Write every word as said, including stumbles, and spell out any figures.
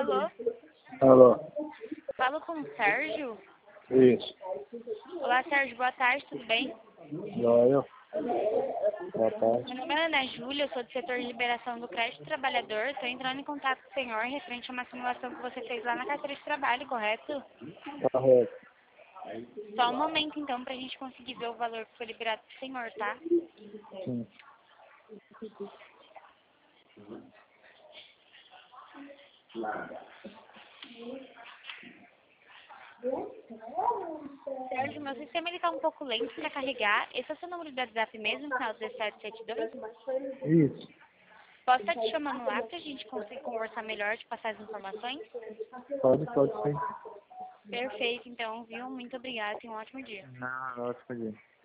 Alô? Alô? Falo com o Sérgio? Isso. Olá, Sérgio. Boa tarde, tudo bem? Joia. Boa tarde. Meu nome é Ana Júlia, eu sou do setor de liberação do crédito trabalhador. Estou entrando em contato com o senhor referente a uma simulação que você fez lá na carteira de trabalho, correto? Correto. Só um momento, então, para a gente conseguir ver o valor que foi liberado para o senhor, tá? Sim. Sérgio, meu sistema está um pouco lento para carregar. Esse é o seu número de WhatsApp mesmo, final dezessete setenta e dois? Isso. Posso estar te chamando lá para a gente conseguir conversar melhor, te passar as informações? Pode, pode sim. Perfeito, então, viu? Muito obrigada. Tenha um ótimo dia. Não, ótimo dia.